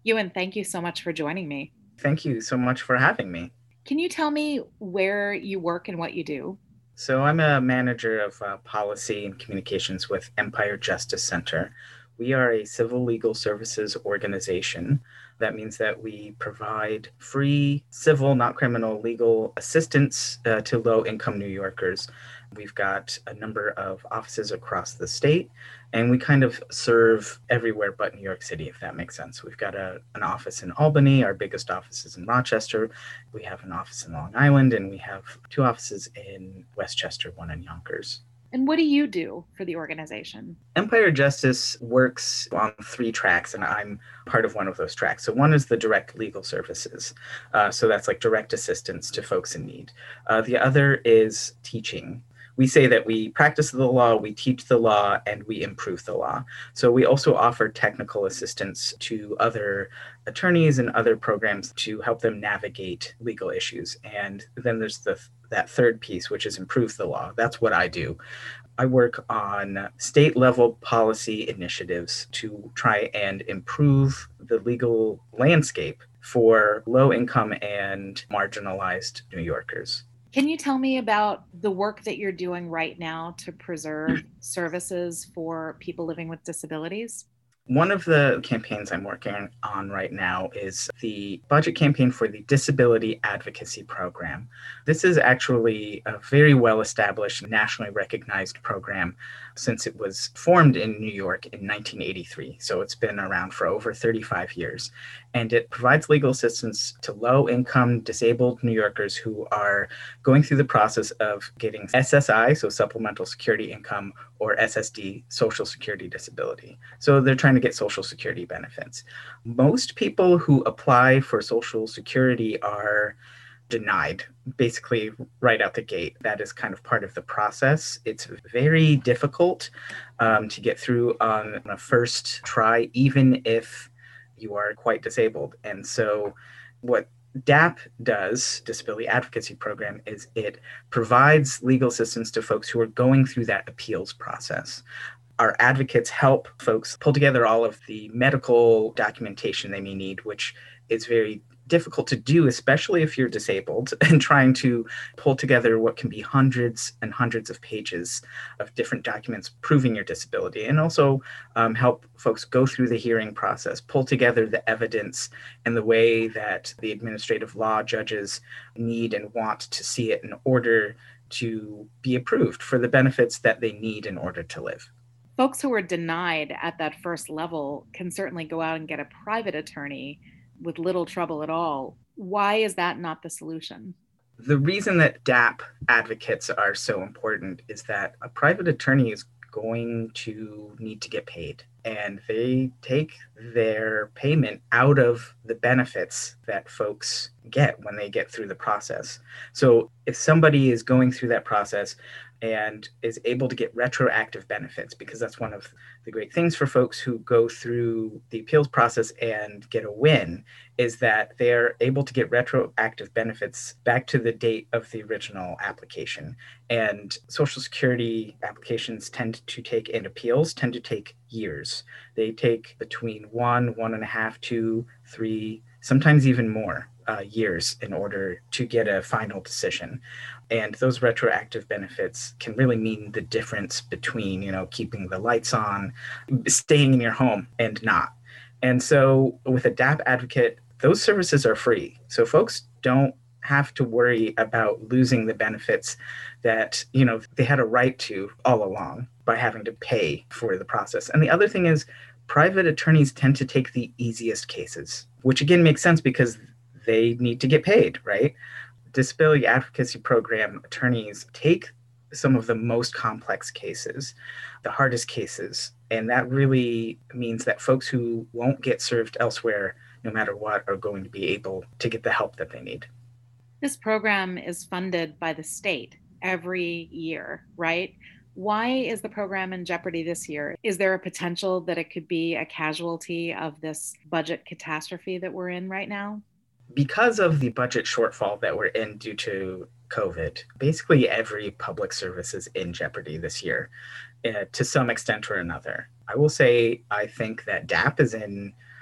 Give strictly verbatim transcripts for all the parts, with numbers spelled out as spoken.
Ewan, thank you so much for joining me. Thank you so much for having me. Can you tell me where you work and what you do? So, I'm a manager of uh, policy and communications with Empire Justice Center. We are a civil legal services organization. That means that we provide free civil, not criminal, legal assistance uh, to low income New Yorkers. We've got a number of offices across the state, and we kind of serve everywhere but New York City, if that makes sense. We've got a, an office in Albany, our biggest office is in Rochester. We have an office in Long Island, and we have two offices in Westchester, one in Yonkers. And what do you do for the organization? Empire Justice works on three tracks, and I'm part of one of those tracks. So, one is the direct legal services. Uh, so, that's like direct assistance to folks in need. Uh, the other is teaching. We say that we practice the law, we teach the law, and we improve the law. So, we also offer technical assistance to other attorneys and other programs to help them navigate legal issues. And then there's the that third piece, which is improve the law. That's what I do. I work on state level policy initiatives to try and improve the legal landscape for low income and marginalized New Yorkers. Can you tell me about the work that you're doing right now to preserve services for people living with disabilities? One of the campaigns I'm working on right now is the budget campaign for the Disability Advocacy Program. This is actually a very well established, nationally recognized program since it was formed in New York in nineteen eighty-three. So it's been around for over thirty-five years. And it provides legal assistance to low income disabled New Yorkers who are going through the process of getting S S I, so Supplemental Security Income, or S S D, Social Security Disability. So they're trying to get Social Security benefits. Most people who apply for Social Security are denied basically right out the gate. That is kind of part of the process. It's very difficult um, to get through on a first try, even if you are quite disabled. And so, what D A P does, Disability Advocacy Program, is it provides legal assistance to folks who are going through that appeals process. Our advocates help folks pull together all of the medical documentation they may need, which is very difficult to do, especially if you're disabled, and trying to pull together what can be hundreds and hundreds of pages of different documents proving your disability, and also um, help folks go through the hearing process, pull together the evidence and the way that the administrative law judges need and want to see it in order to be approved for the benefits that they need in order to live. Folks who are denied at that first level can certainly go out and get a private attorney with little trouble at all. Why is that not the solution? The reason that D A P advocates are so important is that a private attorney is going to need to get paid, and they take their payment out of the benefits that folks get when they get through the process. So if somebody is going through that process and is able to get retroactive benefits, because that's one of the great things for folks who go through the appeals process and get a win, is that they're able to get retroactive benefits back to the date of the original application. And Social Security applications tend to take, and appeals tend to take years. They take between one, one and a half, two, three, sometimes even more uh, years in order to get a final decision. And those retroactive benefits can really mean the difference between, you know, keeping the lights on, staying in your home, and not. And so with a D A P advocate, those services are free. So folks don't have to worry about losing the benefits that, you know, they had a right to all along by having to pay for the process. And the other thing is, private attorneys tend to take the easiest cases, which again makes sense because they need to get paid, right? Disability advocacy program attorneys take some of the most complex cases, the hardest cases. And that really means that folks who won't get served elsewhere, no matter what, are going to be able to get the help that they need. This program is funded by the state every year, right? Why is the program in jeopardy this year? Is there a potential that it could be a casualty of this budget catastrophe that we're in right now? Because of the budget shortfall that we're in due to COVID, basically every public service is in jeopardy this year uh, to some extent or another. I will say I think that D A P is in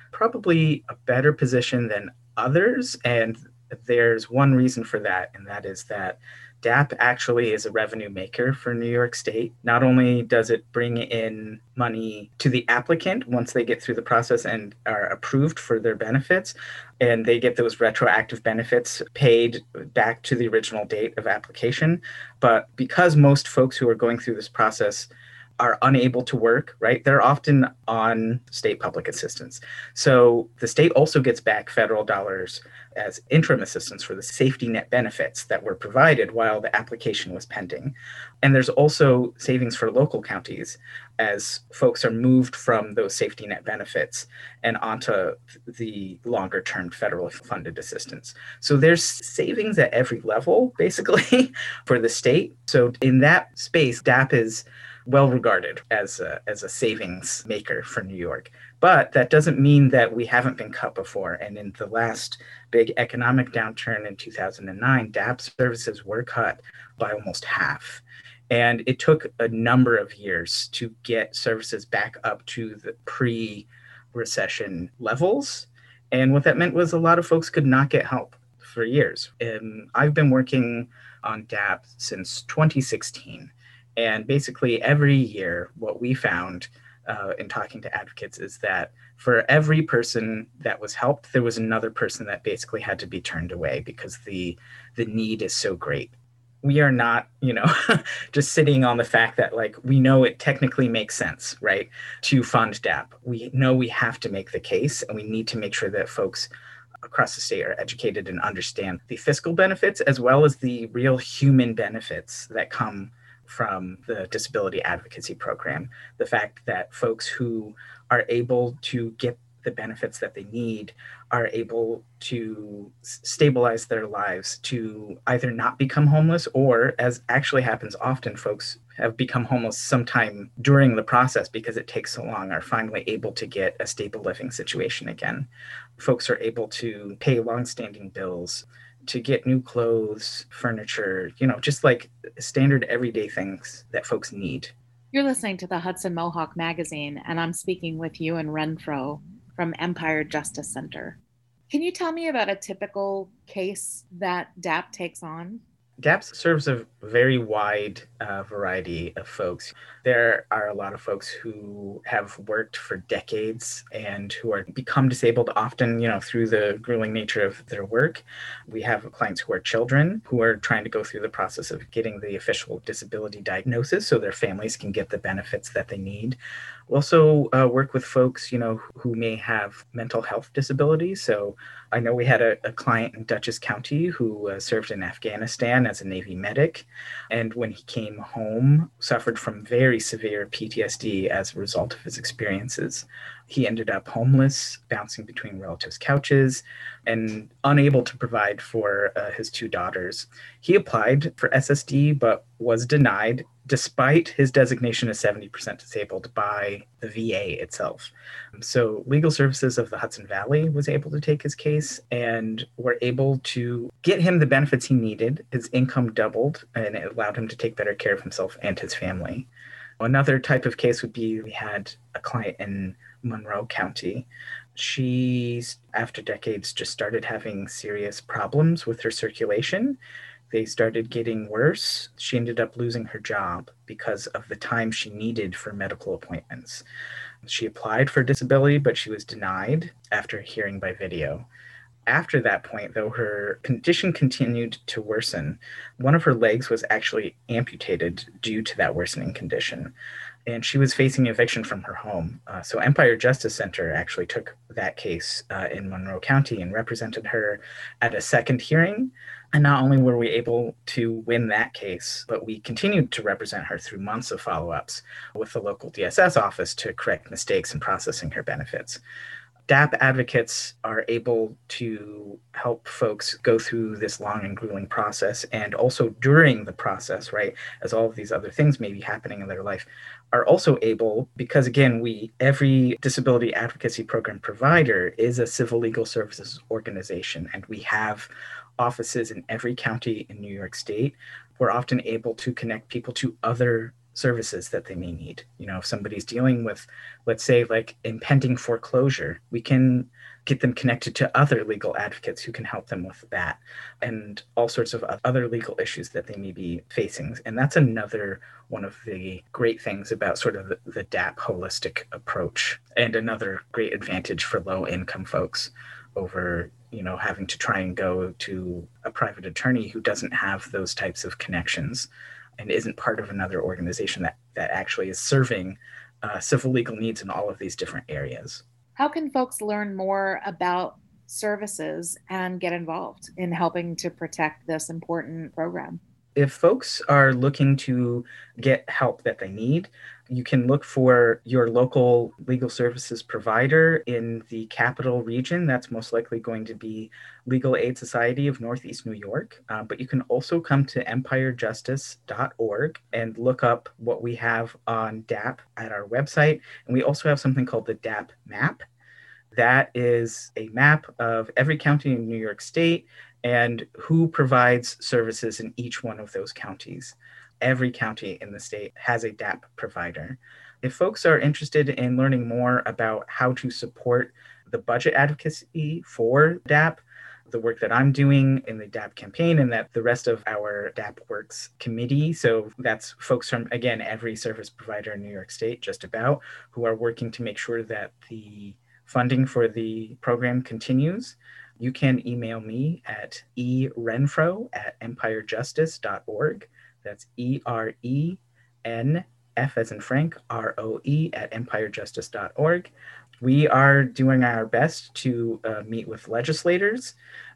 probably a better position than others. And there's one reason for that, and that is that D A P actually is a revenue maker for New York State. Not only does it bring in money to the applicant once they get through the process and are approved for their benefits, and they get those retroactive benefits paid back to the original date of application, but because most folks who are going through this process are unable to work, right? They're often on state public assistance. So the state also gets back federal dollars as interim assistance for the safety net benefits that were provided while the application was pending. And there's also savings for local counties as folks are moved from those safety net benefits and onto the longer term federal funded assistance. So there's savings at every level, basically, for the state. So in that space, D A P is well regarded as a, as a savings maker for New York. But that doesn't mean that we haven't been cut before. And in the last big economic downturn in two thousand nine, D A P services were cut by almost half. And it took a number of years to get services back up to the pre-recession levels. And what that meant was a lot of folks could not get help for years. And I've been working on D A P since twenty sixteen. And basically every year, what we found uh, in talking to advocates is that for every person that was helped, there was another person that basically had to be turned away because the the need is so great. We are not, you know, just sitting on the fact that, like, we know it technically makes sense, right, to fund D A P. We know we have to make the case, and we need to make sure that folks across the state are educated and understand the fiscal benefits as well as the real human benefits that come from the disability advocacy program. The fact that folks who are able to get the benefits that they need are able to stabilize their lives, to either not become homeless or, as actually happens often, folks have become homeless sometime during the process because it takes so long, are finally able to get a stable living situation again. Folks are able to pay longstanding bills, to get new clothes, furniture, you know, just like standard everyday things that folks need. You're listening to the Hudson Mohawk Magazine, and I'm speaking with Ewan Renfro from Empire Justice Center. Can you tell me about a typical case that D A P takes on? D A P serves a very wide uh, variety of folks. There are a lot of folks who have worked for decades and who are become disabled often, you know, through the grueling nature of their work. We have clients who are children who are trying to go through the process of getting the official disability diagnosis so their families can get the benefits that they need. We also uh, work with folks, you know, who may have mental health disabilities. So I know we had a, a client in Dutchess County who uh, served in Afghanistan as a Navy medic. And when he came home, suffered from very severe P T S D as a result of his experiences. He ended up homeless, bouncing between relatives' couches, and unable to provide for uh, his two daughters. He applied for S S D, but was denied despite his designation as seventy percent disabled by the V A itself. So Legal Services of the Hudson Valley was able to take his case and were able to get him the benefits he needed. His income doubled, and it allowed him to take better care of himself and his family. Another type of case would be, we had a client in Monroe County. She, after decades, just started having serious problems with her circulation. They started getting worse. She ended up losing her job because of the time she needed for medical appointments. She applied for disability, but she was denied after hearing by video. After that point, though, her condition continued to worsen. One of her legs was actually amputated due to that worsening condition, and she was facing eviction from her home. Uh, so Empire Justice Center actually took that case uh, in Monroe County and represented her at a second hearing. And not only were we able to win that case, but we continued to represent her through months of follow-ups with the local D S S office to correct mistakes in processing her benefits. D A P advocates are able to help folks go through this long and grueling process, and also during the process, right, as all of these other things may be happening in their life, are also able, because again, we, every disability advocacy program provider is a civil legal services organization, and we have offices in every county in New York State. We're often able to connect people to other services that they may need. You know, if somebody's dealing with, let's say, like impending foreclosure, we can get them connected to other legal advocates who can help them with that, and all sorts of other legal issues that they may be facing. And that's another one of the great things about sort of the, the D A P holistic approach, and another great advantage for low income folks over, you know, having to try and go to a private attorney who doesn't have those types of connections and isn't part of another organization that, that actually is serving uh, civil legal needs in all of these different areas. How can folks learn more about services and get involved in helping to protect this important program? If folks are looking to get help that they need, you can look for your local legal services provider in the capital region. That's most likely going to be Legal Aid Society of Northeast New York. Uh, but you can also come to empire justice dot org and look up what we have on D A P at our website. And we also have something called the D A P map. That is a map of every county in New York State and who provides services in each one of those counties. Every county in the state has a D A P provider. If folks are interested in learning more about how to support the budget advocacy for D A P, the work that I'm doing in the D A P campaign and that the rest of our D A P Works committee, so that's folks from, again, every service provider in New York State, just about, who are working to make sure that the funding for the program continues, you can email me at erenfro at empire justice dot org. That's E R E N F as in Frank, R O E at empire justice dot org. We are doing our best to uh, meet with legislators,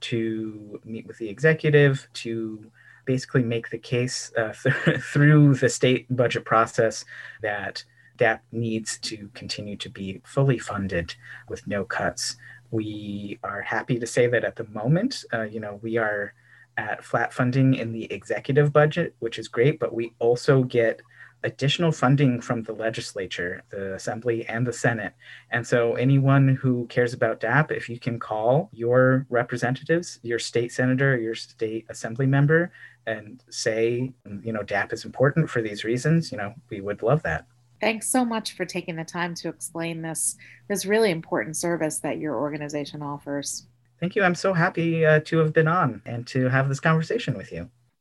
to meet with the executive, to basically make the case uh, th- through the state budget process that D A P needs to continue to be fully funded with no cuts. We are happy to say that at the moment, uh, you know, we are at flat funding in the executive budget, which is great, but we also get additional funding from the legislature, the Assembly and the Senate. And so anyone who cares about D A P, if you can call your representatives, your state senator, your state assembly member, and say, you know, D A P is important for these reasons, you know, we would love that. Thanks so much for taking the time to explain this, this really important service that your organization offers. Thank you. I'm so happy uh, to have been on and to have this conversation with you.